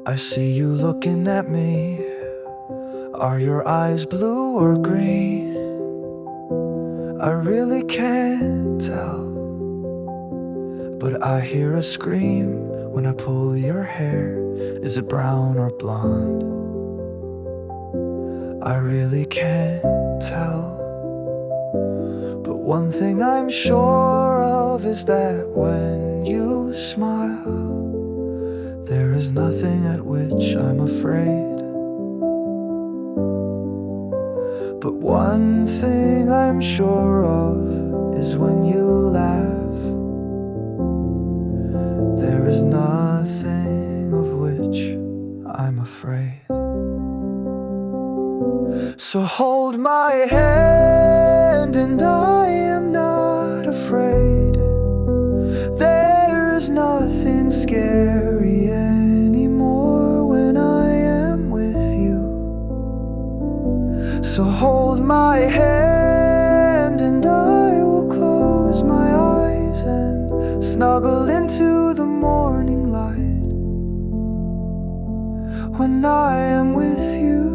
I see you looking at me. Are your eyes blue or green? I really can't tell, but I hear a scream when I pull your hair. Is it brown or blonde? I really can't tell, but one thing I'm sure of is that when you smile, there is nothing at which I'm afraid. But one thing I'm sure of is when you laugh, there is nothing of which I'm afraid. So hold my hand and I am not afraid. There is nothing scary anymore when I am with you. So hold my hand and I will close my eyes and snuggle into the morning light when I am with you.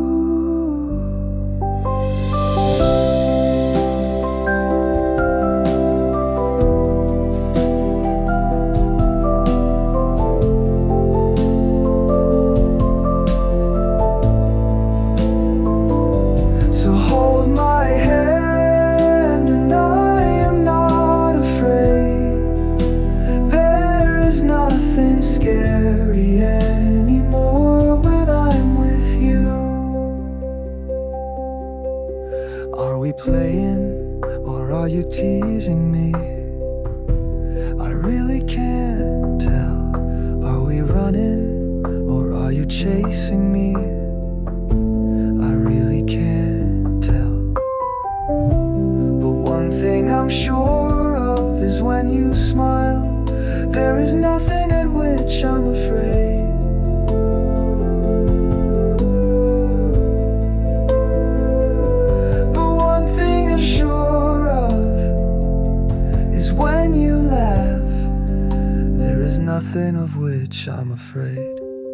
So hold my hand and I am not afraid. There is nothing scary anymore when I'm with you. Are we playing or are you teasing me? I really can't tell. Are we running or are you chasing me? I really can't tell. But one thing I'm sure of is when you smile, there is nothing at which I'm afraid. But one thing I'm sure of is when you laugh, there is nothing of which I'm afraid.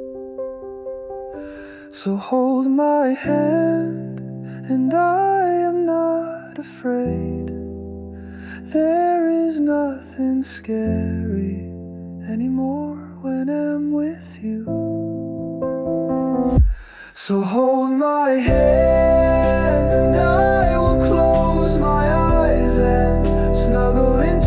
So hold my hand and I am not afraid. There is nothing scary anymore when I'm with you. So hold my hand and I will close my eyes and snuggle into